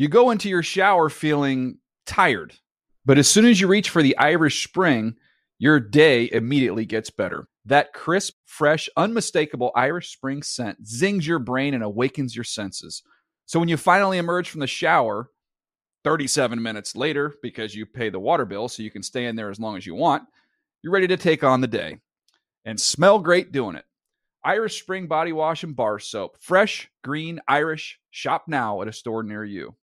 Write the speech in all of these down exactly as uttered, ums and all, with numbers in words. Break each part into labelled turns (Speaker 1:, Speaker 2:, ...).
Speaker 1: You go into your shower feeling tired, but as soon as you reach for the Irish Spring, your day immediately gets better. That crisp, fresh, unmistakable Irish Spring scent zings your brain and awakens your senses. So when you finally emerge from the shower, thirty-seven minutes later, because you pay the water bill so you can stay in there as long as you want, you're ready to take on the day. And smell great doing it. Irish Spring Body Wash and Bar Soap. Fresh, green, Irish. Shop now at a store near you.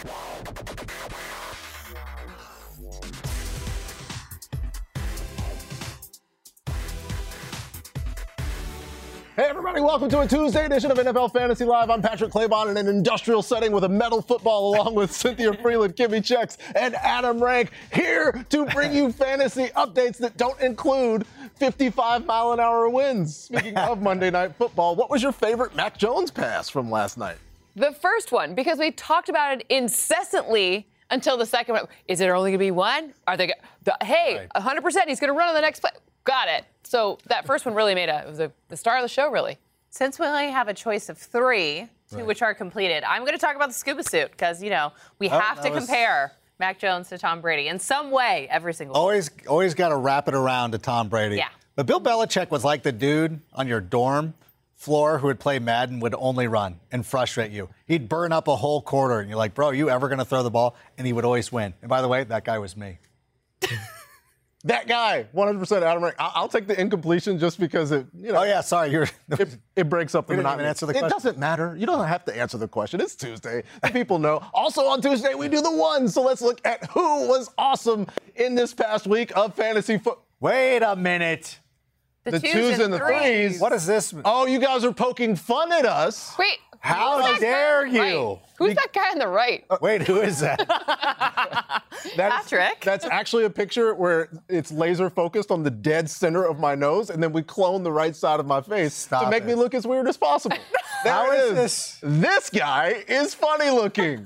Speaker 2: Hey everybody, welcome to a Tuesday edition of N F L Fantasy Live. I'm Patrick Claybon in an industrial setting with a metal football along with Cynthia Freeland, Kimmy Checks, and Adam Rank, here to bring you fantasy updates that don't include fifty-five mile an hour winds. Speaking of Monday Night Football, what was your favorite Mac Jones pass from last night?
Speaker 3: The first one, because we talked about it incessantly until the second one. Is it only going to be one? Are they? The, hey, right. one hundred percent he's going to run on the next play. Got it. So that first one really made a, it was a, the star of the show, really.
Speaker 4: Since we only have a choice of three, two right. which are completed, I'm going to talk about the scuba suit because, you know, we oh, have to was... compare Mac Jones to Tom Brady in some way every single
Speaker 5: Always, day. Always got to wrap it around to Tom Brady.
Speaker 4: Yeah.
Speaker 5: But Bill Belichick was like the dude on your dorm floor who would play Madden, would only run and frustrate you. He'd burn up a whole quarter, and you're like, bro, you ever going to throw the ball? And he would always win. And by the way, that guy was me.
Speaker 2: That guy, one hundred percent Adam Rank. I'll take the incompletion just because it, you know.
Speaker 5: Oh, yeah, sorry. You're,
Speaker 2: it, it breaks up the
Speaker 5: monotony.
Speaker 2: monotony.
Speaker 5: Answer the question.
Speaker 2: It doesn't matter. You don't have to answer the question. It's Tuesday. The people know. Also on Tuesday, we do the ones. So let's look at who was awesome in this past week of fantasy football.
Speaker 5: Wait a minute.
Speaker 4: The,
Speaker 2: the
Speaker 4: twos,
Speaker 2: twos
Speaker 4: and,
Speaker 2: and the
Speaker 4: threes.
Speaker 2: threes.
Speaker 5: What is this?
Speaker 2: Oh, you guys are poking fun at us.
Speaker 3: Wait.
Speaker 5: How dare you?
Speaker 3: Right? Who's that guy on the right?
Speaker 5: Uh, wait, who is that?
Speaker 2: that
Speaker 4: Patrick.
Speaker 2: Is, that's actually a picture where it's laser focused on the dead center of my nose, and then we clone the right side of my face
Speaker 5: Stop
Speaker 2: to make
Speaker 5: it.
Speaker 2: me look as weird as possible. There
Speaker 5: How
Speaker 2: it
Speaker 5: is
Speaker 2: is.
Speaker 5: this?
Speaker 2: This guy is funny looking.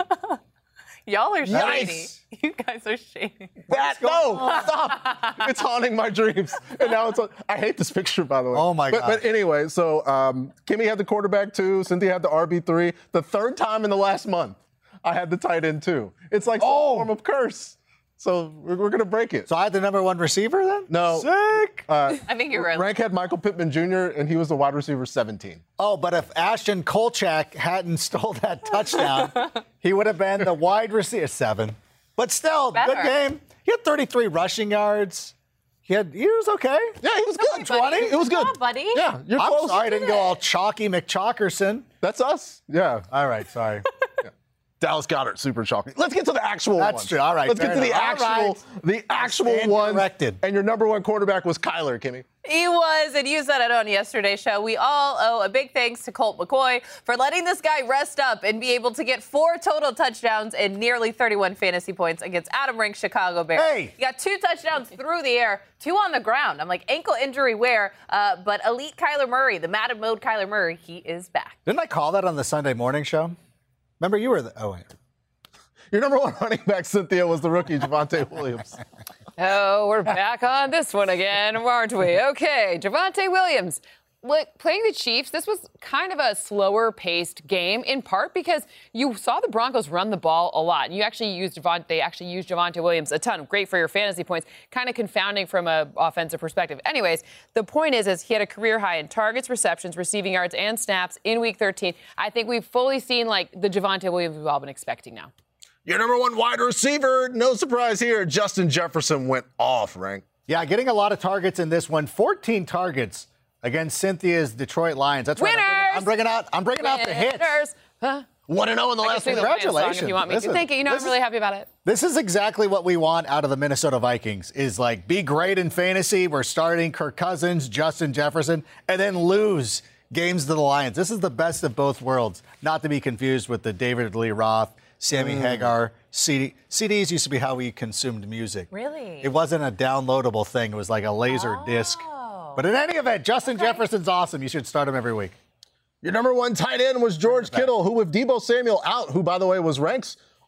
Speaker 4: Y'all are shady.
Speaker 2: Nice.
Speaker 4: You guys are shady.
Speaker 2: That, no, stop. It's haunting my dreams. And now it's, I hate this picture, by the way.
Speaker 5: Oh, my
Speaker 2: but,
Speaker 5: God.
Speaker 2: But anyway, so um, Kimmy had the quarterback two, Cynthia had the R B three. The third time in the last month, I had the tight end two. It's like some
Speaker 5: Oh.
Speaker 2: form of curse. So we're, we're going to break it.
Speaker 5: So I had the number one receiver then?
Speaker 2: No.
Speaker 5: Sick.
Speaker 2: Uh,
Speaker 4: I think you're right.
Speaker 2: Rank had Michael Pittman Junior, and he was the wide receiver seventeen.
Speaker 5: Oh, but if Ashton Kolchak hadn't stole that touchdown, he would have been the wide receiver seven. But still,
Speaker 4: Better.
Speaker 5: good game. He had thirty-three rushing yards. He had, he was okay.
Speaker 2: Yeah, he was good.
Speaker 4: twenty.
Speaker 2: It was good.
Speaker 4: Come on, buddy.
Speaker 2: Yeah, you're
Speaker 5: I'm
Speaker 2: close.
Speaker 5: sorry I didn't go all chalky McChalkerson.
Speaker 2: That's us. Yeah.
Speaker 5: All right, sorry.
Speaker 2: Dallas Goedert, super chalky. Let's get to the actual
Speaker 5: That's
Speaker 2: ones.
Speaker 5: true. All right,
Speaker 2: Let's get
Speaker 5: fair
Speaker 2: to the
Speaker 5: enough.
Speaker 2: actual,
Speaker 5: All right.
Speaker 2: the actual
Speaker 5: Stand
Speaker 2: ones.
Speaker 5: corrected.
Speaker 2: And your number one quarterback was Kyler, Kimmy.
Speaker 4: He was, and you said it on yesterday's show. We all owe a big thanks to Colt McCoy for letting this guy rest up and be able to get four total touchdowns and nearly thirty-one fantasy points against Adam Rank's Chicago Bears.
Speaker 5: Hey.
Speaker 4: He got two touchdowns through the air, two on the ground. I'm like, ankle injury where, uh, but elite Kyler Murray, the Madden mode Kyler Murray, he is back.
Speaker 5: Didn't I call that on the Sunday morning show? Remember, you were the, oh, wait.
Speaker 2: Your number one running back, Cynthia, was the rookie, Javonte Williams.
Speaker 3: Oh, we're back on this one again, aren't we? Okay, Javonte Williams. Look, playing the Chiefs, this was kind of a slower-paced game, in part because you saw the Broncos run the ball a lot. You actually used Javonte, they actually used Javonte Williams a ton. Great for your fantasy points, kind of confounding from an offensive perspective. Anyways, the point is, is he had a career high in targets, receptions, receiving yards, and snaps in Week thirteen. I think we've fully seen like the Javonte Williams we've all been expecting now.
Speaker 2: Your number one wide receiver, no surprise here, Justin Jefferson went off, Rank.
Speaker 5: Yeah, getting a lot of targets in this one. fourteen targets against Cynthia's Detroit Lions. That's right.
Speaker 3: Winners!
Speaker 5: I'm bringing, I'm bringing out. I'm bringing out the hits.
Speaker 3: Winners! Huh?
Speaker 2: one and oh in the
Speaker 3: I can
Speaker 2: last
Speaker 3: sing
Speaker 2: one.
Speaker 3: the Lions song
Speaker 5: Congratulations.
Speaker 3: if you want me
Speaker 5: Listen,
Speaker 3: to. Thank you. You know, I'm
Speaker 5: this
Speaker 3: really
Speaker 5: is-
Speaker 3: happy about it.
Speaker 5: This is exactly what we want out of the Minnesota Vikings, is like be great in fantasy. We're starting Kirk Cousins, Justin Jefferson, and then lose games to the Lions. This is the best of both worlds, not to be confused with the David Lee Roth, Sammy mm. Hagar, C D. C Ds used to be how we consumed music.
Speaker 4: Really?
Speaker 5: It wasn't a downloadable thing. It was like a laser
Speaker 4: Oh.
Speaker 5: disc. But in any event, Justin
Speaker 4: Okay.
Speaker 5: Jefferson's awesome. You should start him every week.
Speaker 2: Your number one tight end was George Kittle, who with Deebo Samuel out, who, by the way, was Rank's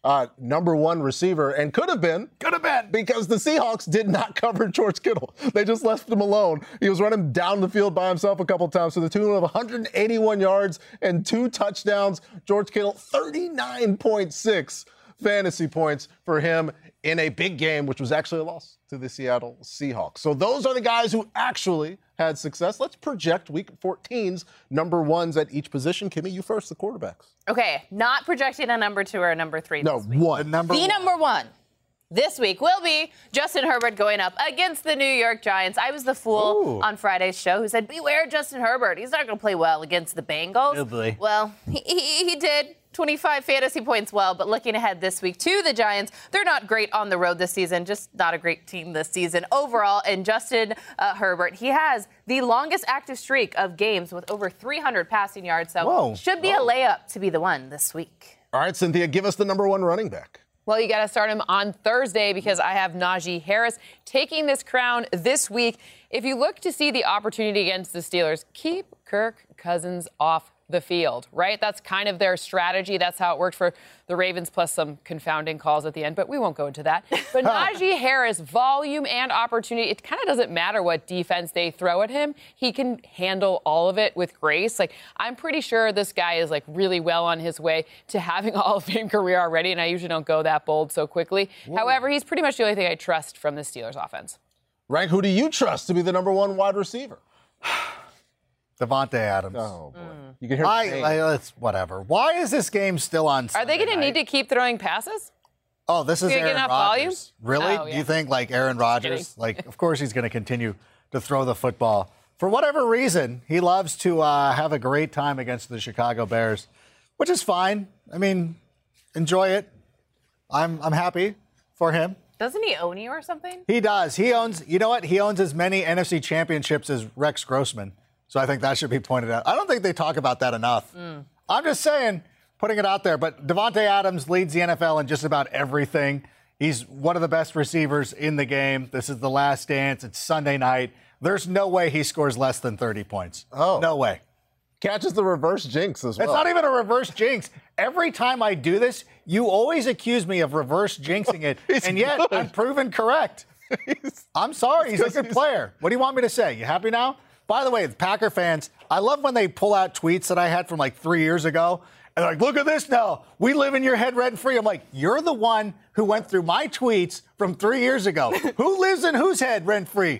Speaker 2: uh, number one receiver, and could have been.
Speaker 5: Could have been.
Speaker 2: Because the Seahawks did not cover George Kittle. They just left him alone. He was running down the field by himself a couple times to the tune of one hundred eighty-one yards and two touchdowns. George Kittle, thirty-nine point six fantasy points for him in a big game, which was actually a loss to the Seattle Seahawks. So those are the guys who actually had success. Let's project Week fourteen's number ones at each position. Kimmy, you first, the quarterbacks.
Speaker 4: Okay, not projecting a number two or a number three.
Speaker 2: No,
Speaker 4: this week.
Speaker 2: one.
Speaker 5: The number
Speaker 4: The
Speaker 5: one.
Speaker 4: number one this week will be Justin Herbert going up against the New York Giants. I was the fool
Speaker 2: Ooh.
Speaker 4: on Friday's show who said, beware Justin Herbert. He's not going to play well against the Bengals.
Speaker 5: Oh, boy.
Speaker 4: Well, he, he, he did. twenty-five fantasy points well, but looking ahead this week to the Giants, they're not great on the road this season, just not a great team this season overall. And Justin uh, Herbert, he has the longest active streak of games with over three hundred passing yards, so
Speaker 5: Whoa.
Speaker 4: should be a layup to be the one this week.
Speaker 2: All right, Cynthia, give us the number one running back.
Speaker 3: Well, you got to start him on Thursday because I have Najee Harris taking this crown this week. If you look to see the opportunity against the Steelers, keep Kirk Cousins off the field, right? That's kind of their strategy. That's how it worked for the Ravens, plus some confounding calls at the end, but we won't go into that. But Najee Harris, volume and opportunity, it kind of doesn't matter what defense they throw at him. He can handle all of it with grace. Like, I'm pretty sure this guy is, like, really well on his way to having a Hall of Fame career already, and I usually don't go that bold so quickly. Whoa. However, he's pretty much the only thing I trust from the Steelers offense.
Speaker 2: Rank, who do you trust to be the number one wide receiver?
Speaker 5: Devontae Adams.
Speaker 2: Oh, boy. Mm. You can hear
Speaker 5: I, I, it's whatever. Why is this game still on Sunday
Speaker 3: Are they going to
Speaker 5: night?
Speaker 3: need to keep throwing passes?
Speaker 5: Oh, this is
Speaker 3: Gonna get
Speaker 5: Aaron
Speaker 3: enough
Speaker 5: Rodgers.
Speaker 3: volume?
Speaker 5: Really?
Speaker 3: Oh,
Speaker 5: Do
Speaker 3: yeah.
Speaker 5: you think, like, Aaron Rodgers? Like, of course he's going to continue to throw the football. For whatever reason, he loves to uh, have a great time against the Chicago Bears, which is fine. I mean, enjoy it. I'm I'm happy for him.
Speaker 4: Doesn't he own you or something?
Speaker 5: He does. He owns, you know what? He owns as many N F C championships as Rex Grossman. So I think that should be pointed out. I don't think they talk about that enough. Mm. I'm just saying, putting it out there. But Devontae Adams leads the N F L in just about everything. He's one of the best receivers in the game. This is the last dance. It's Sunday night. There's no way he scores less than thirty points.
Speaker 2: Oh.
Speaker 5: No way.
Speaker 2: Catches the reverse jinx as well.
Speaker 5: It's not even a reverse jinx. Every time I do this, you always accuse me of reverse jinxing it, and yet
Speaker 2: good.
Speaker 5: I'm proven correct. I'm sorry. He's a good
Speaker 2: he's-
Speaker 5: player. What do you want me to say? You happy now? By the way, the Packer fans, I love when they pull out tweets that I had from like three years ago. And they're like, look at this now. We live in your head rent free. I'm like, you're the one who went through my tweets from three years ago. Who lives in whose head rent free?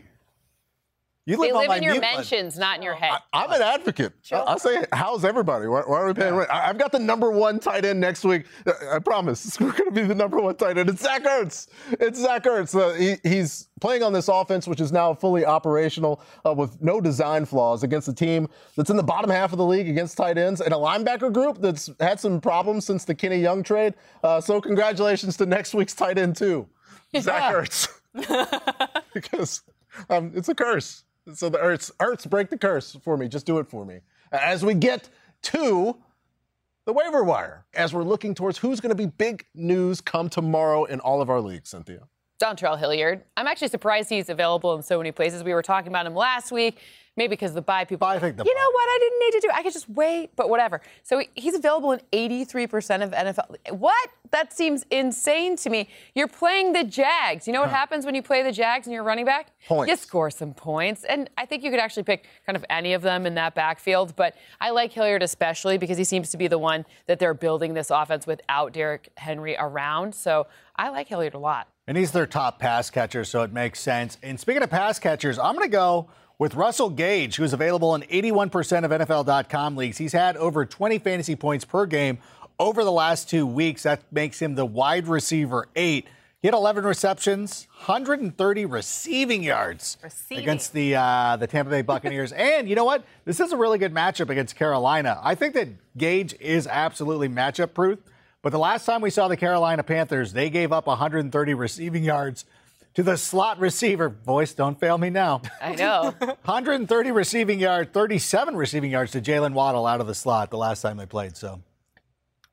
Speaker 5: You
Speaker 3: They
Speaker 5: live on
Speaker 3: live
Speaker 5: my
Speaker 3: in your
Speaker 5: mute button.
Speaker 3: mentions, not in your head.
Speaker 2: I'm an advocate. I, I say, how's everybody? Why, why are we paying rent? I, I've got the number one tight end next week. I promise. We're going to be the number one tight end. It's Zach Ertz. It's Zach Ertz. Uh, he, he's playing on this offense, which is now fully operational uh, with no design flaws against a team that's in the bottom half of the league against tight ends and a linebacker group that's had some problems since the Kenny Young trade. Uh, so congratulations to next week's tight end, too. Zach Ertz. Because um, it's a curse. So the Ertz, Ertz, break the curse for me. Just do it for me. As we get to the waiver wire, as we're looking towards who's going to be big news come tomorrow in all of our leagues, Cynthia.
Speaker 3: Dontrell Hilliard. I'm actually surprised he's available in so many places. We were talking about him last week, maybe because the bye people.
Speaker 5: I think the
Speaker 3: you
Speaker 5: bye.
Speaker 3: know what? I didn't need to do. I could just wait, but whatever. So he- he's available in eighty-three percent of N F L. What? That seems insane to me. You're playing the Jags. You know what happens when you play the Jags and you're running back?
Speaker 2: Points.
Speaker 3: You score some points. And I think you could actually pick kind of any of them in that backfield. But I like Hilliard especially because he seems to be the one that they're building this offense without Derrick Henry around. So I like Hilliard a lot.
Speaker 5: And he's their top pass catcher, so it makes sense. And speaking of pass catchers, I'm going to go with Russell Gage, who's available in eighty-one percent of N F L dot com leagues. He's had over twenty fantasy points per game over the last two weeks. That makes him the wide receiver eight. He had eleven receptions, one hundred thirty receiving yards
Speaker 4: Receiving.
Speaker 5: against the uh, the Tampa Bay Buccaneers. And you know what? This is a really good matchup against Carolina. I think that Gage is absolutely matchup proof. But the last time we saw the Carolina Panthers, they gave up one hundred thirty receiving yards to the slot receiver. Voice, don't fail me now.
Speaker 3: I know.
Speaker 5: one hundred thirty receiving yards, thirty-seven receiving yards to Jalen Waddle out of the slot the last time they played. So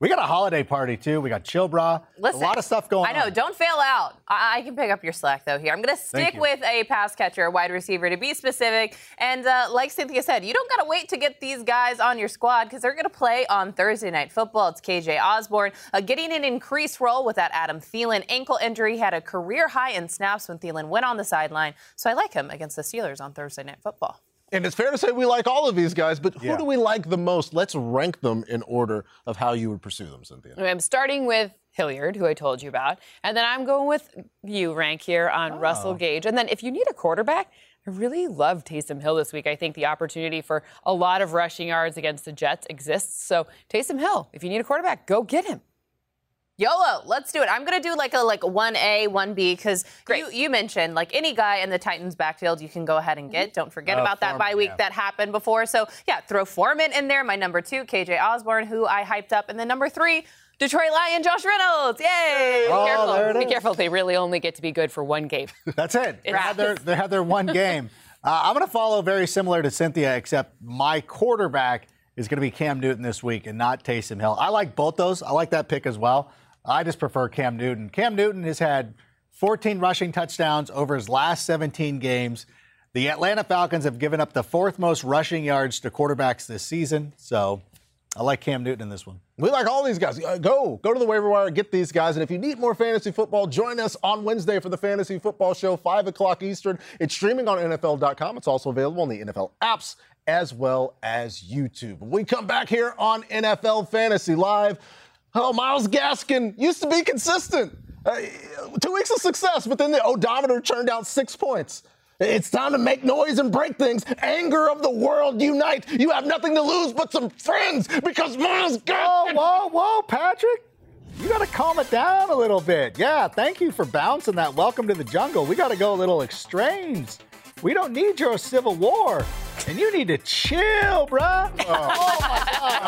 Speaker 5: We got a holiday party, too. We got Chill Bra.
Speaker 4: Listen,
Speaker 5: a lot of stuff going
Speaker 4: on. I know.
Speaker 5: on.
Speaker 4: Don't fail out. I, I can pick up your slack, though, here. I'm going to stick with a pass catcher, a wide receiver, to be specific. And uh, like Cynthia said, you don't got to wait to get these guys on your squad because they're going to play on Thursday Night Football. It's K J Osborne uh, getting an increased role with that Adam Thielen ankle injury. He had a career high in snaps when Thielen went on the sideline. So I like him against the Steelers on Thursday Night Football.
Speaker 2: And it's fair to say we like all of these guys, but who
Speaker 5: yeah.
Speaker 2: do we like the most? Let's rank them in order of how you would pursue them, Cynthia.
Speaker 3: I'm starting with Hilliard, who I told you about, and then I'm going with you, Rank, here on oh. Russell Gage. And then if you need a quarterback, I really love Taysom Hill this week. I think the opportunity for a lot of rushing yards against the Jets exists. So Taysom Hill, if you need a quarterback, go get him.
Speaker 4: YOLO, let's do it. I'm going to do like a like one A, one B, because you, you mentioned like any guy in the Titans backfield you can go ahead and get. Don't forget uh, about Foreman, that bye week yeah. that happened before. So, yeah, throw Foreman in there. My number two, K J Osborne, who I hyped up. And then number three, Detroit Lion, Josh Reynolds. Yay!
Speaker 5: Oh,
Speaker 3: be careful.
Speaker 5: there it
Speaker 3: be
Speaker 5: is.
Speaker 3: careful. They really only get to be good for one game.
Speaker 5: That's it. They had their, they had their one game. Uh, I'm going to follow very similar to Cynthia, except my quarterback is going to be Cam Newton this week and not Taysom Hill. I like both those. I like that pick as well. I just prefer Cam Newton. Cam Newton has had fourteen rushing touchdowns over his last seventeen games. The Atlanta Falcons have given up the fourth most rushing yards to quarterbacks this season. So I like Cam Newton in this one.
Speaker 2: We like all these guys. Uh, go. Go to the waiver wire, get these guys. And if you need more fantasy football, join us on Wednesday for the Fantasy Football Show, five o'clock Eastern. It's streaming on N F L dot com. It's also available on the N F L apps as well as YouTube. When we come back here on N F L Fantasy Live, oh, Myles Gaskin used to be consistent. Uh, two weeks of success, but then the odometer turned out six points. It's time to make noise and break things. Anger of the world, unite. You have nothing to lose but some friends because Myles Gaskin.
Speaker 5: Whoa, whoa, whoa, Patrick. You got to calm it down a little bit. Yeah, thank you for bouncing that. Welcome to the jungle. We got to go a little extremes. We don't need your civil war. And you need to chill, bruh. Oh, oh my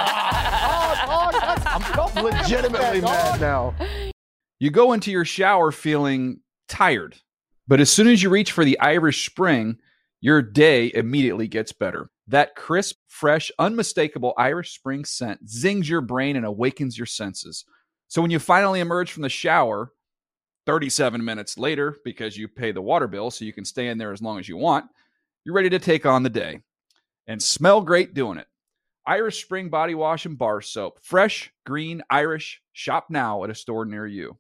Speaker 5: God. Oh,
Speaker 2: I'm legitimately mad now.
Speaker 1: You go into your shower feeling tired, but as soon as you reach for the Irish Spring, your day immediately gets better. That crisp, fresh, unmistakable Irish Spring scent zings your brain and awakens your senses. So when you finally emerge from the shower, thirty-seven minutes later, because you pay the water bill so you can stay in there as long as you want, you're ready to take on the day. And smell great doing it. Irish Spring Body Wash and Bar Soap. Fresh, green, Irish. Shop now at a store near you.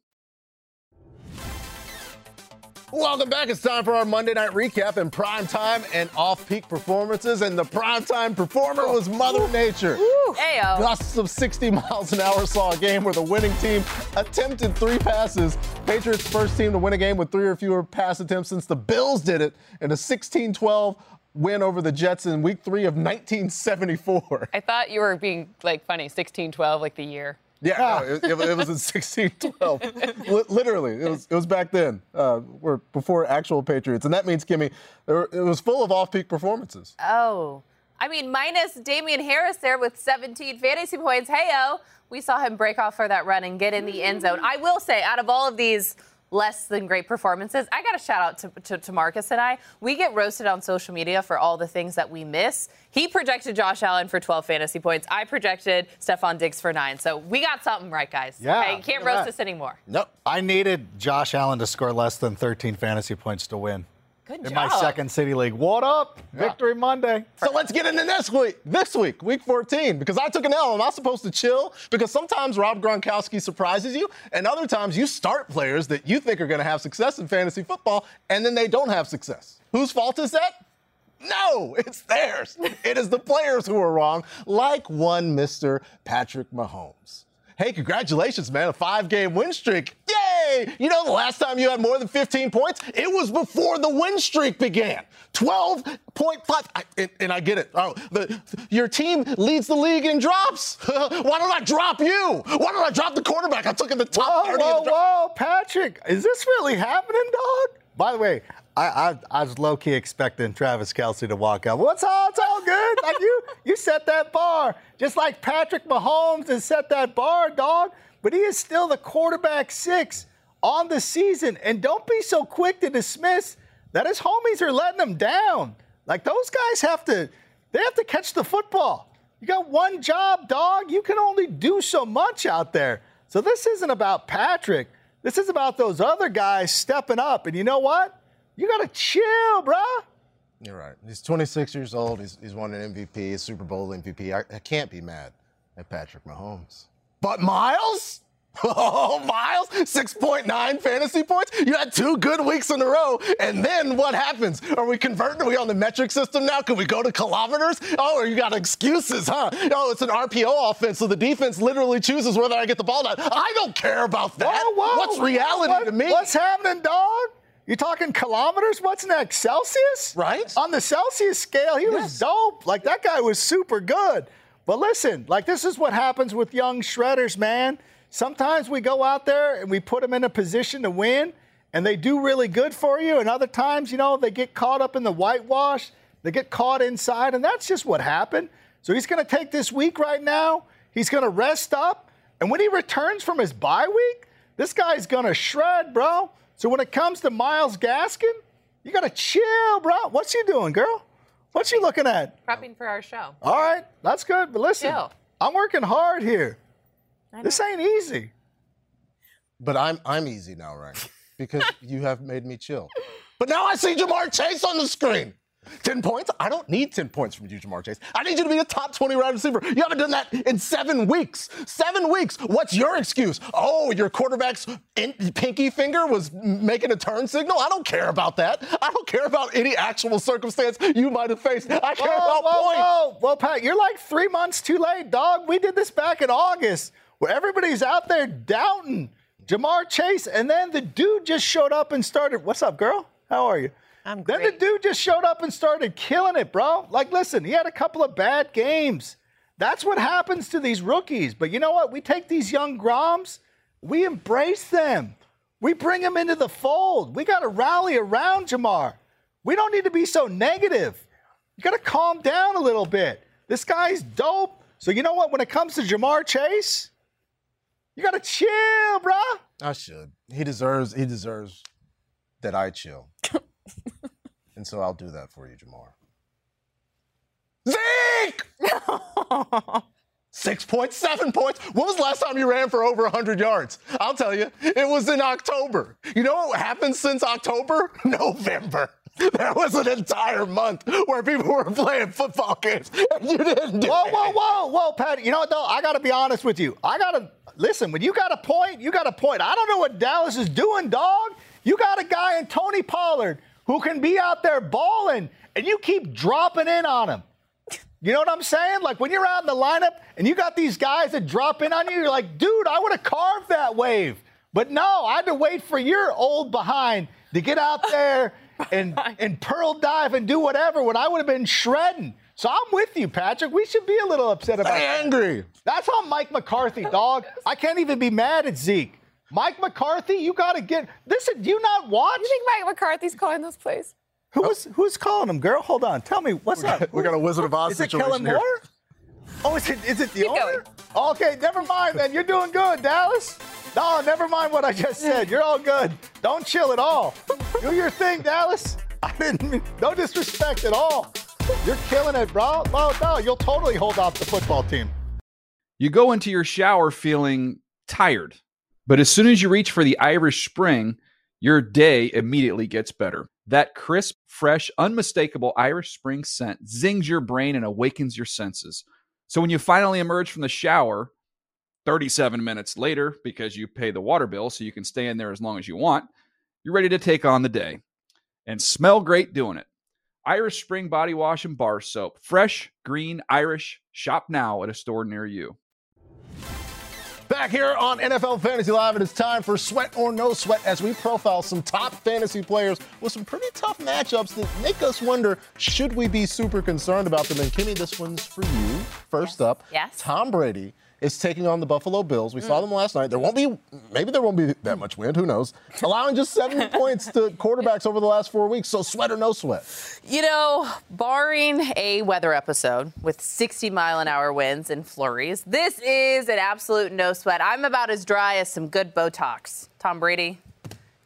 Speaker 2: Welcome back. It's time for our Monday night recap and prime time and off-peak performances. And the prime time performer was Mother Nature.
Speaker 4: Ayo.
Speaker 2: Gusts of sixty miles an hour saw a game where the winning team attempted three passes. Patriots' first team to win a game with three or fewer pass attempts since the Bills did it in a sixteen twelve win over the Jets in week three of nineteen seventy-four.
Speaker 3: I thought you were being, like, funny, sixteen twelve, like the year.
Speaker 2: Yeah, no, it, it, it was in sixteen twelve. Literally, it was it was back then, uh, we're before actual Patriots. And that means, Kimmy, there were, it was full of off-peak performances.
Speaker 4: Oh. I mean, minus Damian Harris there with seventeen fantasy points. Hey-o, we saw him break off for that run and get in the end zone. I will say, out of all of these less than great performances, I got to shout out to, to, to Marcus and I. We get roasted on social media for all the things that we miss. He projected Josh Allen for twelve fantasy points. I projected Stephon Diggs for nine. So we got something right, guys.
Speaker 5: Yeah.
Speaker 4: Okay, you can't roast us anymore.
Speaker 2: Nope.
Speaker 5: I needed Josh Allen to score less than thirteen fantasy points to win.
Speaker 4: Good
Speaker 5: in
Speaker 4: job.
Speaker 5: my second city league. What up?
Speaker 2: Yeah.
Speaker 5: Victory Monday.
Speaker 2: So let's get into this week, this week, week fourteen, because I took an L. Am I supposed to chill? Because sometimes Rob Gronkowski surprises you, and other times you start players that you think are going to have success in fantasy football, and then they don't have success. Whose fault is that? No, it's theirs. It is the players who are wrong, like one Mister Patrick Mahomes. Hey, congratulations, man. A five-game win streak. Yay! You know, the last time you had more than fifteen points, it was before the win streak began. twelve point five. I, and, and I get it. Oh, the, your team leads the league in drops. Why don't I drop you? Why don't I drop the quarterback I took in the top
Speaker 5: Whoa,
Speaker 2: thirty?
Speaker 5: whoa, whoa, Patrick. Is this really happening, dog? By the way, I, I, I was low-key expecting Travis Kelce to walk out. What's all? It's all good. Like you, you set that bar. Just like Patrick Mahomes has set that bar, dog. But he is still the quarterback six on the season. And don't be so quick to dismiss that his homies are letting him down. Like those guys have to, they have to catch the football. You got one job, dog. You can only do so much out there. So this isn't about Patrick. This is about those other guys stepping up. And you know what? You got to chill, bruh.
Speaker 2: You're right. He's twenty-six years old. He's, he's won an M V P, a Super Bowl M V P. I, I can't be mad at Patrick Mahomes. But Miles? Oh, Miles, six point nine fantasy points. You had two good weeks in a row. And then what happens? Are we converting? Are we on the metric system now? Can we go to kilometers? Oh, you got excuses, huh? Oh, it's an R P O offense, so the defense literally chooses whether I get the ball or not. I don't care about that.
Speaker 5: Whoa, whoa.
Speaker 2: What's reality
Speaker 5: what,
Speaker 2: to me?
Speaker 5: What's happening, dog? You talking kilometers? What's next? Celsius?
Speaker 2: Right.
Speaker 5: On the Celsius scale, he
Speaker 2: Yes.
Speaker 5: was dope. Like, that guy was super good. But listen, like, this is what happens with young shredders, man. Sometimes we go out there and we put them in a position to win, and they do really good for you. And other times, you know, they get caught up in the whitewash. They get caught inside, and that's just what happened. So he's going to take this week right now. He's going to rest up. And when he returns from his bye week, this guy's going to shred, bro. So when it comes to Myles Gaskin, you got to chill, bro. What's you doing, girl? What you looking at?
Speaker 4: Prepping for our show.
Speaker 5: All right, that's good. But listen,
Speaker 4: Chill.
Speaker 5: I'm working hard here. This ain't easy.
Speaker 2: But I'm I'm easy now, Ryan, because you have made me chill. But now I see Jamar Chase on the screen. ten points? I don't need ten points from you, Jamar Chase. I need you to be a top twenty wide receiver. You haven't done that in seven weeks. Seven weeks. What's your excuse? Oh, your quarterback's in- pinky finger was making a turn signal? I don't care about that. I don't care about any actual circumstance you might have faced. I care
Speaker 5: Whoa,
Speaker 2: about
Speaker 5: whoa,
Speaker 2: points.
Speaker 5: whoa. Well, Pat, you're like three months too late, dog. We did this back in August where everybody's out there doubting Jamar Chase, and then the dude just showed up and started. What's up, girl? How are you?
Speaker 4: I'm
Speaker 5: Then
Speaker 4: great.
Speaker 5: the dude just showed up and started killing it, bro. Like, listen, he had a couple of bad games. That's what happens to these rookies. But you know what? We take these young Groms, we embrace them. We bring them into the fold. We got to rally around Jamar. We don't need to be so negative. You got to calm down a little bit. This guy's dope. So you know what? When it comes to Jamar Chase, you got to chill, bro.
Speaker 2: I should. He deserves, he deserves that I chill. And so I'll do that for you, Jamar. Zeke! Six points, seven points. When was the last time you ran for over one hundred yards? I'll tell you, it was in October. You know what happened since October? November. There was an entire month where people were playing football games, and you didn't do
Speaker 5: Whoa,
Speaker 2: it.
Speaker 5: whoa, whoa, whoa, Pat. You know what, though? I got to be honest with you. I got to, listen, when you got a point, you got a point. I don't know what Dallas is doing, dog. You got a guy in Tony Pollard who can be out there balling, and you keep dropping in on him. You know what I'm saying? Like, when you're out in the lineup and you got these guys that drop in on you, you're like, dude, I would have carved that wave. But no, I had to wait for your old behind to get out there and, and pearl dive and do whatever when I would have been shredding. So I'm with you, Patrick. We should be a little upset about
Speaker 2: Stay
Speaker 5: that.
Speaker 2: angry.
Speaker 5: That's on Mike McCarthy, dog. I can't even be mad at Zeke. Mike McCarthy, you got to get this. Do you not watch?
Speaker 3: You think Mike McCarthy's calling those plays?
Speaker 5: Who's who's calling him, girl? Hold on. Tell me what's up.
Speaker 2: We got a Wizard of Oz
Speaker 5: Is it
Speaker 2: situation
Speaker 5: Kellen
Speaker 2: here.
Speaker 5: Moore? Oh, is it is it the
Speaker 3: Keep
Speaker 5: owner?
Speaker 3: going.
Speaker 5: Okay, never mind then. You're doing good, Dallas. No, never mind what I just said. You're all good. Don't chill at all. Do your thing, Dallas. I didn't mean, no disrespect at all. You're killing it, bro. No, no, you'll totally hold off the football team.
Speaker 1: You go into your shower feeling tired, but as soon as you reach for the Irish Spring, your day immediately gets better. That crisp, fresh, unmistakable Irish Spring scent zings your brain and awakens your senses. So when you finally emerge from the shower, thirty-seven minutes later, because you pay the water bill so you can stay in there as long as you want, you're ready to take on the day. And smell great doing it. Irish Spring Body Wash and Bar Soap. Fresh, green, Irish. Shop now at a store near you.
Speaker 2: Back here on N F L Fantasy Live, it is time for Sweat or No Sweat as we profile some top fantasy players with some pretty tough matchups that make us wonder, should we be super concerned about them? And Kimmy, this one's for you. First
Speaker 4: Yes.
Speaker 2: up,
Speaker 4: Yes.
Speaker 2: Tom Brady is taking on the Buffalo Bills. We mm. saw them last night. There won't be, maybe there won't be that much wind, who knows? Allowing just seven points to quarterbacks over the last four weeks. So sweat or no sweat?
Speaker 4: You know, barring a weather episode with sixty mile an hour winds and flurries, this is an absolute no sweat. I'm about as dry as some good Botox. Tom Brady,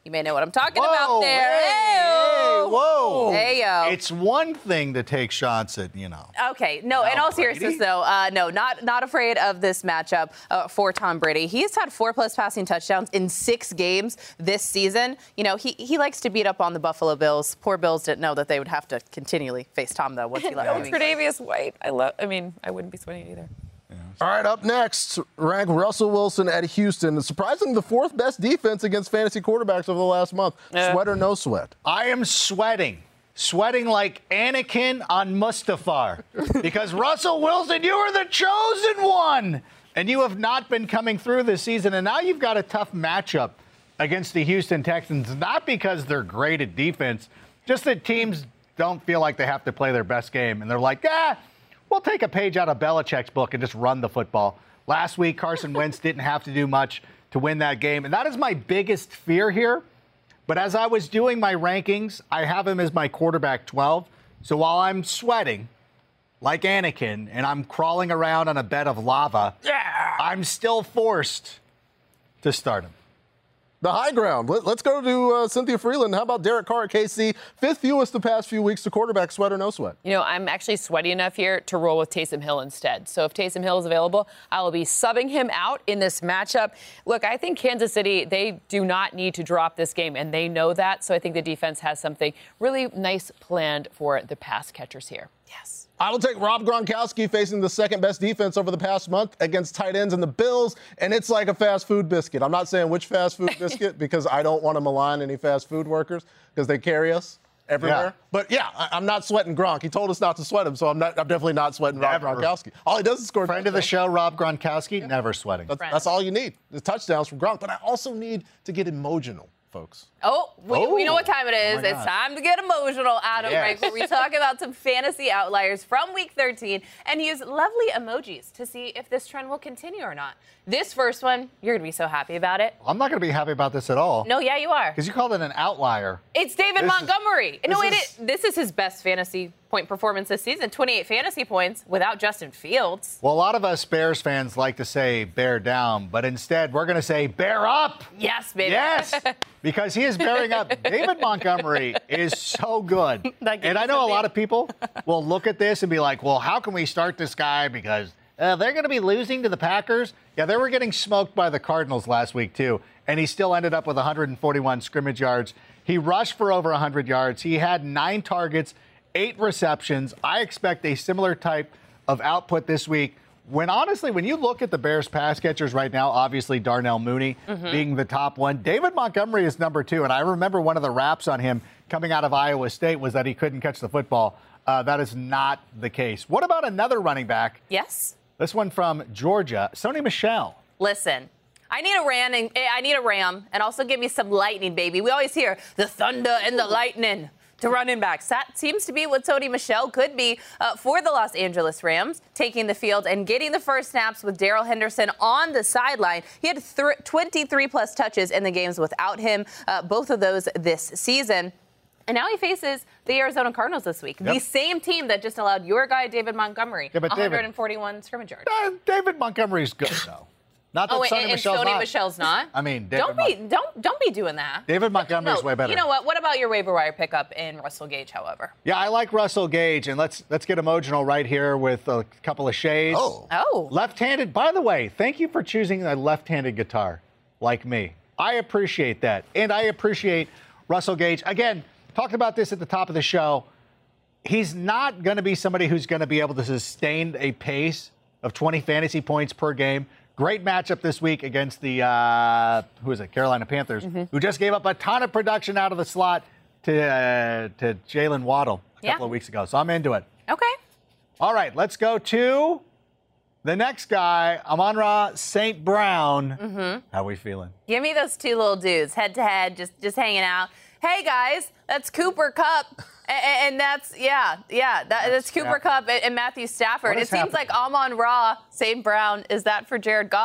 Speaker 4: You may know what I'm talking
Speaker 5: Whoa,
Speaker 4: about there.
Speaker 5: Hey, hey, whoa.
Speaker 4: Hey, yo.
Speaker 5: It's one thing to take shots at, you know.
Speaker 4: Okay, no, in all
Speaker 5: Brady?
Speaker 4: seriousness, though, uh, no, not not afraid of this matchup uh, for Tom Brady. He's had four-plus passing touchdowns in six games this season. You know, he, he likes to beat up on the Buffalo Bills. Poor Bills didn't know that they would have to continually face Tom, though, once he left.
Speaker 3: No, Tre'Davious White. I love. I mean, I wouldn't be sweating either.
Speaker 2: All right, up next, rank Russell Wilson at Houston. Surprisingly, the fourth best defense against fantasy quarterbacks over the last month.
Speaker 3: Yeah.
Speaker 2: Sweat or no sweat?
Speaker 5: I am sweating. Sweating like Anakin on Mustafar. Because Russell Wilson, you are the chosen one. And you have not been coming through this season. And now you've got a tough matchup against the Houston Texans. Not because they're great at defense, just that teams don't feel like they have to play their best game. And they're like, ah, we'll take a page out of Belichick's book and just run the football. Last week, Carson Wentz didn't have to do much to win that game. And that is my biggest fear here. But as I was doing my rankings, I have him as my quarterback twelve. So while I'm sweating like Anakin and I'm crawling around on a bed of lava, yeah. I'm still forced to start him.
Speaker 2: The high ground. Let, let's go to uh, Cynthia Freeland. How about Derek Carr at K C? Fifth fewest the past few weeks to quarterback. Sweat or no sweat?
Speaker 3: You know, I'm actually sweaty enough here to roll with Taysom Hill instead. So if Taysom Hill is available, I will be subbing him out in this matchup. Look, I think Kansas City, they do not need to drop this game, and they know that. So I think the defense has something really nice planned for the pass catchers here.
Speaker 4: Yes.
Speaker 2: I will take Rob Gronkowski facing the second best defense over the past month against tight ends and the Bills, and it's like a fast food biscuit. I'm not saying which fast food biscuit because I don't want to malign any fast food workers because they carry us everywhere. Yeah. But yeah, I, I'm not sweating Gronk. He told us not to sweat him, so I'm not. I'm definitely not sweating Rob
Speaker 5: Never.
Speaker 2: Gronkowski. All he does is score.
Speaker 5: Friend of the show, Rob Gronkowski, yeah. Never sweating.
Speaker 2: That's, that's all you need. The touchdowns from Gronk. But I also need to get emotional, folks.
Speaker 4: Oh, we,
Speaker 2: oh,
Speaker 4: we know what time it is.
Speaker 5: oh
Speaker 4: It's time to get emotional, Adam,
Speaker 5: yes.
Speaker 4: right? Where we talk about some fantasy outliers from week thirteen and use lovely emojis to see if this trend will continue or not. This first one, you're going to be so happy about it.
Speaker 5: I'm not going to be happy about this at all.
Speaker 4: No, yeah, you are.
Speaker 5: Because you called it an outlier.
Speaker 4: It's David
Speaker 5: This
Speaker 4: Montgomery.
Speaker 5: is-
Speaker 4: no,
Speaker 5: this
Speaker 4: it
Speaker 5: is-
Speaker 4: is. This is his best fantasy point performance this season. twenty-eight fantasy points without Justin Fields.
Speaker 5: Well, a lot of us Bears fans like to say bear down, but instead we're going to say bear up.
Speaker 4: Yes, baby.
Speaker 5: Yes, because he is bearing up. David Montgomery is so good.
Speaker 4: That gives
Speaker 5: And I
Speaker 4: you
Speaker 5: know a
Speaker 4: something.
Speaker 5: lot of people will look at this and be like, well, how can we start this guy? Because uh, they're going to be losing to the Packers. Yeah, they were getting smoked by the Cardinals last week, too. And he still ended up with one hundred forty-one scrimmage yards. He rushed for over one hundred yards. He had nine targets, eight receptions. I expect a similar type of output this week. When honestly, when you look at the Bears pass catchers right now, obviously Darnell Mooney mm-hmm. being the top one. David Montgomery is number two. And I remember one of the raps on him coming out of Iowa State was that he couldn't catch the football. Uh, that is not the case. What about another running back?
Speaker 4: Yes.
Speaker 5: This one from Georgia, Sony Michel.
Speaker 4: Listen. I need a ram, and I need a ram, and also give me some lightning, baby. We always hear the thunder and the lightning to running backs. That seems to be what Sony Michel could be uh, for the Los Angeles Rams, taking the field and getting the first snaps with Darrell Henderson on the sideline. He had th- twenty-three plus touches in the games without him, uh, both of those this season. And now he faces the Arizona Cardinals this week, yep. the same team that just allowed your guy, David Montgomery,
Speaker 5: yeah, but
Speaker 4: one hundred forty-one
Speaker 5: David,
Speaker 4: scrimmage yards.
Speaker 5: Uh, David Montgomery's good, though. Not that
Speaker 4: oh, wait,
Speaker 5: Sony
Speaker 4: and,
Speaker 5: Michel's
Speaker 4: and Sony
Speaker 5: not.
Speaker 4: Michel's not?
Speaker 5: I mean, David
Speaker 4: don't be
Speaker 5: Mon-
Speaker 4: don't don't be doing that.
Speaker 5: David Montgomery's
Speaker 4: no,
Speaker 5: way better.
Speaker 4: You know what? What about your waiver wire pickup in Russell Gage, however?
Speaker 5: Yeah, I like Russell Gage, and let's let's get emotional right here with a couple of shades.
Speaker 2: Oh.
Speaker 4: Oh.
Speaker 5: Left-handed. By the way, thank you for choosing a left-handed guitar like me. I appreciate that, and I appreciate Russell Gage. Again, talked about this at the top of the show. He's not going to be somebody who's going to be able to sustain a pace of twenty fantasy points per game. Great matchup this week against the, uh, who is it, Carolina Panthers, mm-hmm. who just gave up a ton of production out of the slot to uh, to Jalen Waddle a
Speaker 4: yeah.
Speaker 5: couple of weeks ago. So I'm into it.
Speaker 4: Okay.
Speaker 5: All right, let's go to the next guy, Amon-Ra Saint Brown. Mm-hmm. How are we feeling?
Speaker 4: Give me those two little dudes, head to head, just just hanging out. Hey, guys, that's Cooper Kupp. And, and that's, yeah, yeah, that, that's, that's Cooper Kupp and, and Matthew Stafford. It seems happening? like Amon-Ra Saint Brown. Is that for Jared Goff?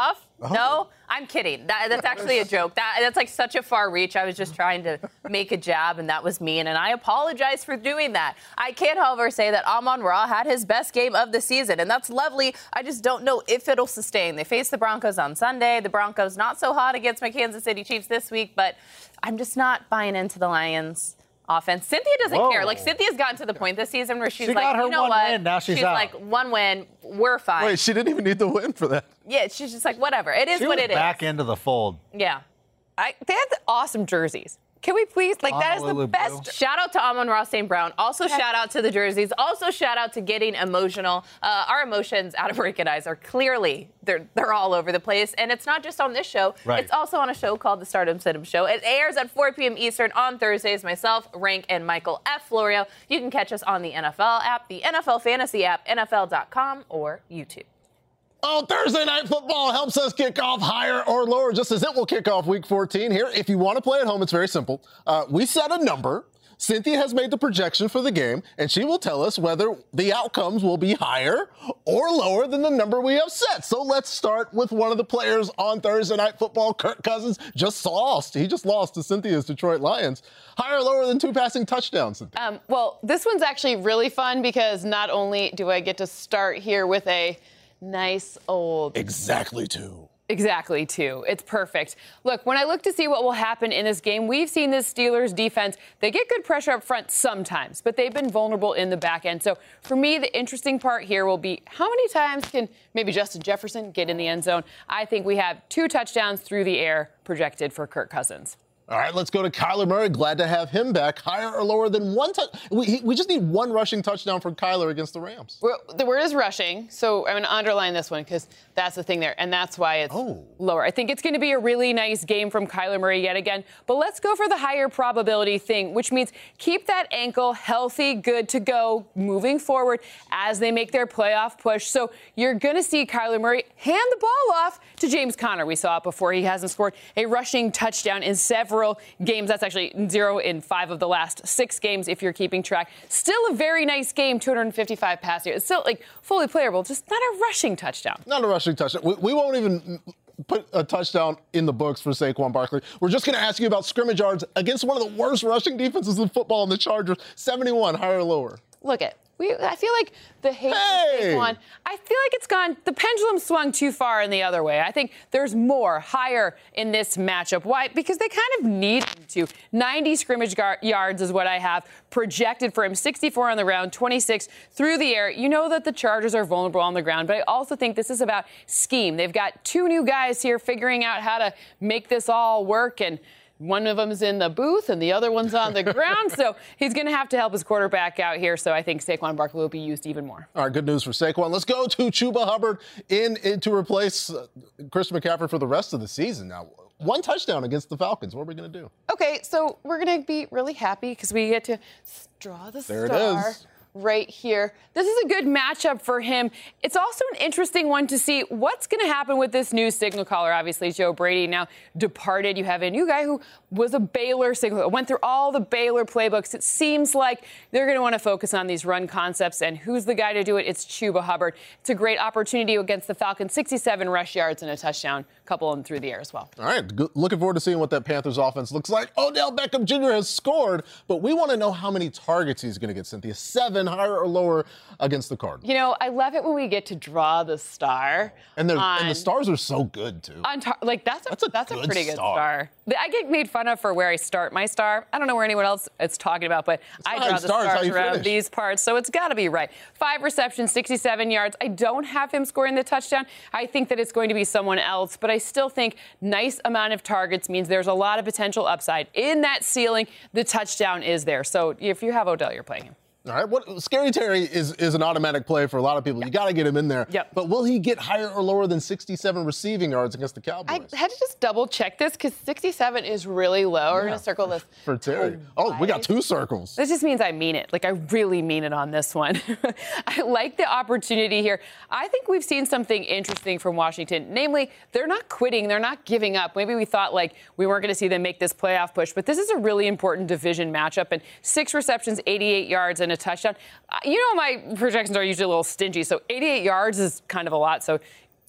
Speaker 4: Oh. No, I'm kidding. That, that's actually a joke. That, that's like such a far reach. I was just trying to make a jab, and that was mean, and I apologize for doing that. I can, however, say that Amon-Ra had his best game of the season, and that's lovely. I just don't know if it'll sustain. They face the Broncos on Sunday. The Broncos not so hot against my Kansas City Chiefs this week, but I'm just not buying into the Lions offense. Cynthia doesn't
Speaker 5: Whoa.
Speaker 4: care. Like, Cynthia's gotten to the point this season where she's
Speaker 5: she
Speaker 4: like,
Speaker 5: got her
Speaker 4: you know
Speaker 5: one
Speaker 4: what?
Speaker 5: win. Now she's,
Speaker 4: she's
Speaker 5: out.
Speaker 4: like, one win, we're fine.
Speaker 2: Wait, she didn't even need the win for that.
Speaker 4: Yeah, she's just like, whatever. It is
Speaker 5: she
Speaker 4: what
Speaker 5: was
Speaker 4: it is.
Speaker 5: back into the fold.
Speaker 4: Yeah.
Speaker 3: I, they have the awesome jerseys. Can we please? Like, that is the
Speaker 5: Honolulu
Speaker 3: best.
Speaker 5: Blue.
Speaker 4: Shout out to Amon-Ra Saint Brown. Also, shout out to the jerseys. Also, shout out to getting emotional. Uh, our emotions, Adam Rank and I's, are clearly, they're, they're all over the place. And it's not just on this show.
Speaker 5: Right.
Speaker 4: It's also on a show called The Stardom Stidham Show. It airs at four p.m. Eastern on Thursdays. Myself, Rank, and Michael F. Florio. You can catch us on the N F L app, the N F L Fantasy app, N F L dot com, or YouTube.
Speaker 2: Oh, Thursday Night Football helps us kick off higher or lower, just as it will kick off Week fourteen here. If you want to play at home, it's very simple. Uh, we set a number. Cynthia has made the projection for the game, and she will tell us whether the outcomes will be higher or lower than the number we have set. So let's start with one of the players on Thursday Night Football. Kirk Cousins just lost. He just lost to Cynthia's Detroit Lions. Higher or lower than two passing touchdowns, Cynthia?
Speaker 3: Um, well, this one's actually really fun because not only do I get to start here with a nice old...
Speaker 2: Exactly two.
Speaker 3: Exactly, two. It's perfect. Look, when I look to see what will happen in this game, we've seen this Steelers defense. They get good pressure up front sometimes, but they've been vulnerable in the back end. So for me, the interesting part here will be how many times can maybe Justin Jefferson get in the end zone? I think we have two touchdowns through the air projected for Kirk Cousins.
Speaker 2: All right, let's go to Kyler Murray. Glad to have him back. Higher or lower than one touch? We, we just need one rushing touchdown from Kyler against the Rams.
Speaker 3: Well, the word is rushing, so I'm going to underline this one because that's the thing there, and that's why it's
Speaker 2: Oh.
Speaker 3: lower. I think it's going to be a really nice game from Kyler Murray yet again, but let's go for the higher probability thing, which means keep that ankle healthy, good to go, moving forward as they make their playoff push. So you're going to see Kyler Murray hand the ball off to James Conner. We saw it before. He hasn't scored a rushing touchdown in several games. That's actually zero in five of the last six games if you're keeping track. Still a very nice game, two hundred fifty-five pass yards. It's still like fully playable, just not a rushing touchdown.
Speaker 2: Not a rushing touchdown. We, we won't even put a touchdown in the books for Saquon Barkley. We're just going to ask you about scrimmage yards against one of the worst rushing defenses in football in the Chargers. seventy-one, higher or lower?
Speaker 3: Look at we. I feel like the hate
Speaker 2: Hey!
Speaker 3: for Saquon. I feel like it's gone. The pendulum swung too far in the other way. I think there's more higher in this matchup. Why? Because they kind of need him to. ninety scrimmage gar- yards is what I have projected for him. sixty-four on the ground, twenty-six through the air. You know that the Chargers are vulnerable on the ground, but I also think this is about scheme. They've got two new guys here figuring out how to make this all work, and one of them's in the booth and the other one's on the ground. So he's going to have to help his quarterback out here. So I think Saquon Barkley will be used even more.
Speaker 2: All right, good news for Saquon. Let's go to Chuba Hubbard in, in to replace uh, Christian McCaffrey for the rest of the season. Now, one touchdown against the Falcons. What are we going to do?
Speaker 3: Okay, so we're going to be really happy because we get to draw the
Speaker 2: There it
Speaker 3: star.
Speaker 2: is.
Speaker 3: Right here. This is a good matchup for him. It's also an interesting one to see what's going to happen with this new signal caller. Obviously, Joe Brady now departed. You have a new guy who was a Baylor signal, went through all the Baylor playbooks. It seems like they're going to want to focus on these run concepts, and who's the guy to do it? It's Chuba Hubbard. It's a great opportunity against the Falcons. sixty-seven rush yards and a touchdown, a couple of them through the air as well.
Speaker 2: All right, good. Looking forward to seeing what that Panthers offense looks like. Odell Beckham Junior has scored, but we want to know how many targets he's going to get, Cynthia. Seven, higher or lower against the Cardinals.
Speaker 3: You know, I love it when we get to draw the star.
Speaker 2: And, they're-
Speaker 3: on,
Speaker 2: and the stars are so good, too.
Speaker 3: on tar- like that's a
Speaker 2: That's a
Speaker 3: that's a
Speaker 2: good
Speaker 3: pretty good
Speaker 2: star.
Speaker 3: star. I get made fun of for where I start my star. I don't know where anyone else is talking about, but I
Speaker 2: not how
Speaker 3: draw
Speaker 2: you
Speaker 3: the
Speaker 2: start, it's how
Speaker 3: stars
Speaker 2: you
Speaker 3: around
Speaker 2: finish.
Speaker 3: these parts, so it's got to be right. Five receptions, sixty-seven yards. I don't have him scoring the touchdown. I think that it's going to be someone else, but I still think nice amount of targets means there's a lot of potential upside in that ceiling. The touchdown is there. So if you have Odell, you're playing him.
Speaker 2: All right, what Scary Terry is, is an automatic play for a lot of people. You got to get him in there.
Speaker 3: Yep.
Speaker 2: But will he get higher or lower than sixty-seven receiving yards against the
Speaker 3: I
Speaker 2: Cowboys?
Speaker 3: had to just double check this because sixty-seven is really low. We're going to circle this.
Speaker 2: For Terry. Oh, we got two circles.
Speaker 3: This just means I mean it. Like, I really mean it on this one. I like the opportunity here. I think we've seen something interesting from Washington. Namely, they're not quitting. They're not giving up. Maybe we thought, like, we weren't going to see them make this playoff push. But this is a really important division matchup. And six receptions, eighty-eight yards, and a touchdown. Uh, You know, my projections are usually a little stingy. So eighty-eight yards is kind of a lot. So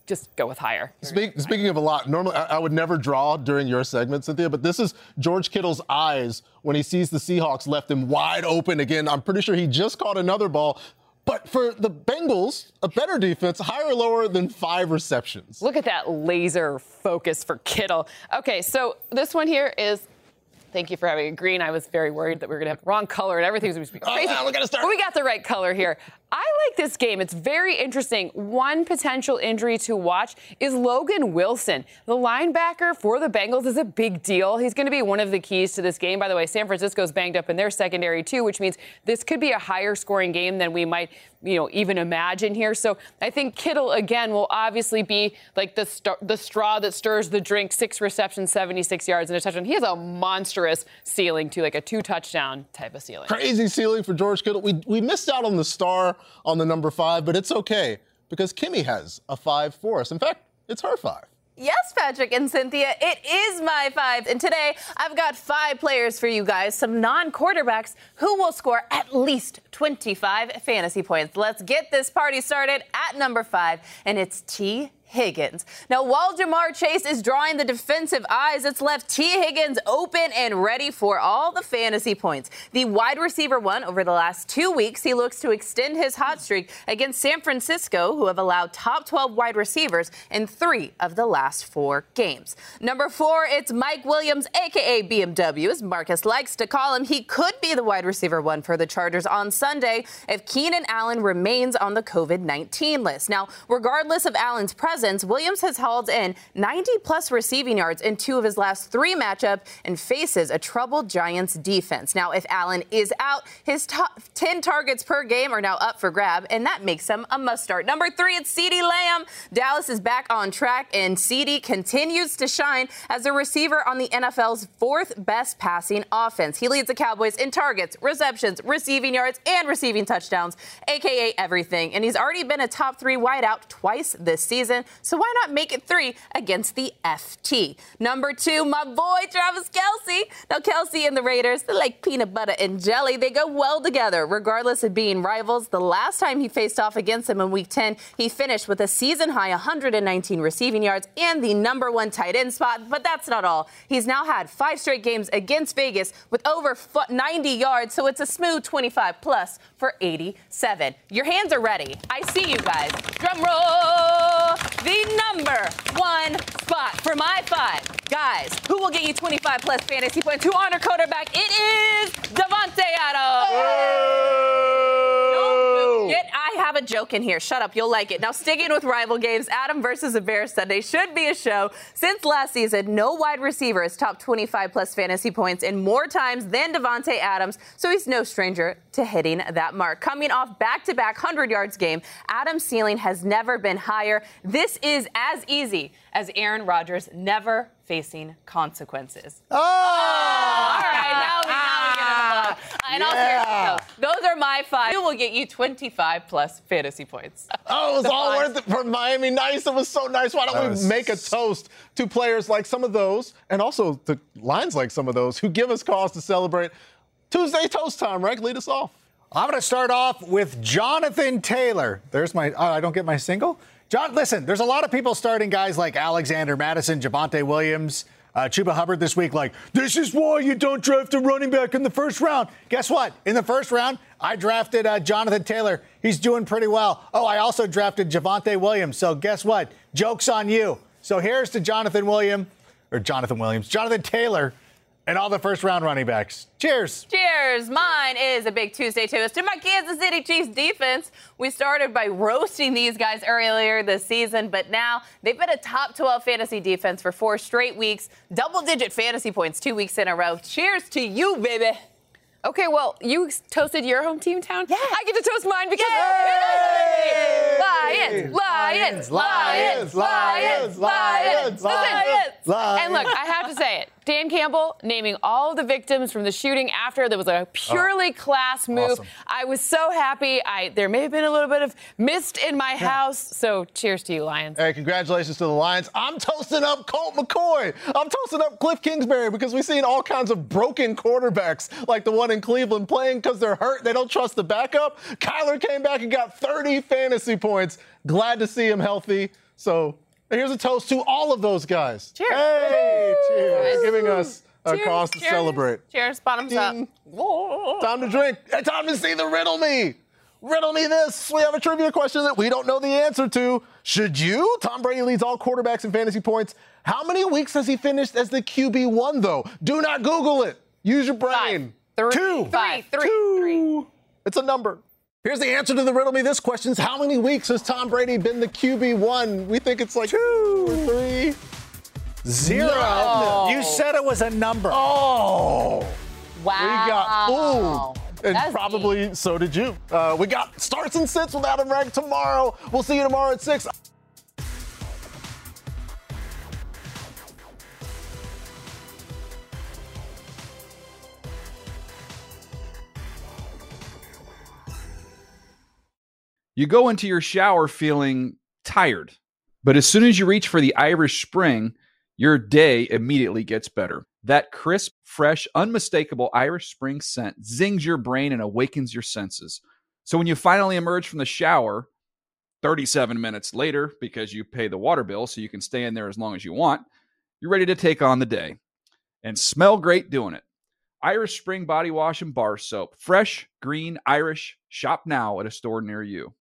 Speaker 3: just go with higher.
Speaker 2: Speak, speaking of a lot, normally I, I would never draw during your segment, Cynthia, but this is George Kittle's eyes when he sees the Seahawks left him wide open again. I'm pretty sure he just caught another ball. But for the Bengals, a better defense, higher or lower than five receptions.
Speaker 3: Look at that laser focus for Kittle. Okay, so this one here is, thank you for having it green. I was very worried that we were going to have the wrong color and everything was going to be crazy.
Speaker 2: Oh, yeah, we're gonna start.
Speaker 3: But we got the right color here. I like this game. It's very interesting. One potential injury to watch is Logan Wilson. The linebacker for the Bengals is a big deal. He's going to be one of the keys to this game. By the way, San Francisco's banged up in their secondary too, which means this could be a higher scoring game than we might, you know, even imagine here. So I think Kittle, again, will obviously be like the, st- the straw that stirs the drink. Six receptions, seventy-six yards, and a touchdown. He has a monstrous ceiling to like a two touchdown type of ceiling.
Speaker 2: Crazy ceiling for George Kittle. We, we missed out on the star on the number five, but it's okay because Kimmy has a five for us. In fact, it's her five.
Speaker 4: Yes, Patrick and Cynthia, it is my five. And today, I've got five players for you guys, some non-quarterbacks who will score at least twenty-five fantasy points. Let's get this party started at number five, and it's T. Higgins. Now, while Jamar Chase is drawing the defensive eyes, it's left T. Higgins open and ready for all the fantasy points. The wide receiver one over the last two weeks, he looks to extend his hot streak against San Francisco, who have allowed top twelve wide receivers in three of the last four games. Number four, it's Mike Williams, a k a. B M W, as Marcus likes to call him. He could be the wide receiver one for the Chargers on Sunday if Keenan Allen remains on the covid nineteen list. Now, regardless of Allen's presence, Williams has hauled in ninety plus receiving yards in two of his last three matchups and faces a troubled Giants defense. Now, if Allen is out, his top ten targets per game are now up for grab, and that makes him a must start. Number three, it's CeeDee Lamb. Dallas is back on track, and CeeDee continues to shine as a receiver on the N F L's fourth best passing offense. He leads the Cowboys in targets, receptions, receiving yards, and receiving touchdowns, a k a everything. And he's already been a top three wideout twice this season. So why not make it three against the F T? Number two, my boy, Travis Kelce. Now, Kelce and the Raiders, they're like peanut butter and jelly. They go well together, regardless of being rivals. The last time he faced off against them in Week ten, he finished with a season-high one hundred nineteen receiving yards and the number one tight end spot. But that's not all. He's now had five straight games against Vegas with over ninety yards, so it's a smooth twenty-five plus for eighty-seven. Your hands are ready. I see you guys. Drum roll. The number one spot for my five guys who will get you twenty-five plus fantasy points. Who honor quarterback? It is Davante Adams. Don't get, I have a joke in here. Shut up. You'll like it. Now, sticking with rival games, Adam versus the Bears Sunday should be a show. Since last season, no wide receiver has topped twenty-five plus fantasy points in more times than Davante Adams, so he's no stranger to hitting that mark. Coming off back-to-back one hundred yards game, Adams' ceiling has never been higher. This is as easy as Aaron Rodgers never facing consequences.
Speaker 5: Oh!
Speaker 4: All right, now we, now we get it above. And
Speaker 5: Yeah.
Speaker 4: I'll seriously, though, those are my five. We will get you twenty-five plus fantasy points.
Speaker 2: Oh, it was all worth it for Miami. Nice. It was so nice. Why don't
Speaker 5: That
Speaker 2: we
Speaker 5: was-
Speaker 2: make a toast to players like some of those and also to lines like some of those who give us cause to celebrate? Tuesday toast time. Rank, lead us off.
Speaker 5: I'm going to start off with Jonathan Taylor. There's my, oh, I don't get my single? John, listen, there's a lot of people starting guys like Alexander Madison, Javonte Williams, uh, Chuba Hubbard this week like, this is why you don't draft a running back in the first round. Guess what? In the first round, I drafted uh, Jonathan Taylor. He's doing pretty well. Oh, I also drafted Javonte Williams. So guess what? Joke's on you. So here's to Jonathan Williams, or Jonathan Williams, Jonathan Taylor, and all the first-round running backs. Cheers.
Speaker 4: Cheers. Mine is a big Tuesday toast to my Kansas City Chiefs defense. We started by roasting these guys earlier this season, but now they've been a top twelve fantasy defense for four straight weeks, double-digit fantasy points two weeks in a row. Cheers to you, baby.
Speaker 3: Okay, well, you toasted your home team town?
Speaker 4: Yeah.
Speaker 3: I get to toast mine because
Speaker 5: Yay!
Speaker 3: Lions, Lions, Lions, Lions, Lions, Lions,
Speaker 5: Lions, Lions.
Speaker 3: And look, I have to say it. Dan Campbell naming all of the victims from the shooting after there was a purely oh, class move.
Speaker 5: Awesome.
Speaker 3: I was so happy. I there may have been a little bit of mist in my house. So cheers to you, Lions.
Speaker 2: Hey, congratulations to the Lions. I'm toasting up Colt McCoy. I'm toasting up Cliff Kingsbury because we've seen all kinds of broken quarterbacks like the one in Cleveland playing because they're hurt. They don't trust the backup. Kyler came back and got thirty fantasy points. Glad to see him healthy. So here's a toast to all of those guys.
Speaker 4: Cheers.
Speaker 2: Hey, cheers.
Speaker 3: Nice.
Speaker 2: Giving us a
Speaker 4: Cheers,
Speaker 2: cause to
Speaker 4: cheers.
Speaker 2: celebrate.
Speaker 4: Cheers, bottoms up.
Speaker 2: Ding. Time to drink. And time to see the riddle me. Riddle me this. We have a trivia question that we don't know the answer to. Should you? Tom Brady leads all quarterbacks in fantasy points. How many weeks has he finished as the Q B one, though? Do not Google it. Use your brain.
Speaker 3: Three,
Speaker 2: Two.
Speaker 3: five, three,
Speaker 2: Two.
Speaker 3: three.
Speaker 2: It's a number. Here's the answer to the riddle me this question. How many weeks has Tom Brady been the Q B one? We think it's like two or three.
Speaker 5: Zero.
Speaker 2: None.
Speaker 5: You said it was a number.
Speaker 2: Oh.
Speaker 3: Wow.
Speaker 2: We got fooled. And
Speaker 3: That's
Speaker 2: probably
Speaker 3: deep.
Speaker 2: so did you. Uh, we got starts and sits with Adam Rank tomorrow. We'll see you tomorrow at six.
Speaker 1: You go into your shower feeling tired, but as soon as you reach for the Irish Spring, your day immediately gets better. That crisp, fresh, unmistakable Irish Spring scent zings your brain and awakens your senses. So when you finally emerge from the shower, thirty-seven minutes later, because you pay the water bill so you can stay in there as long as you want, you're ready to take on the day and smell great doing it. Irish Spring Body Wash and Bar Soap. Fresh, green, Irish. Shop now at a store near you.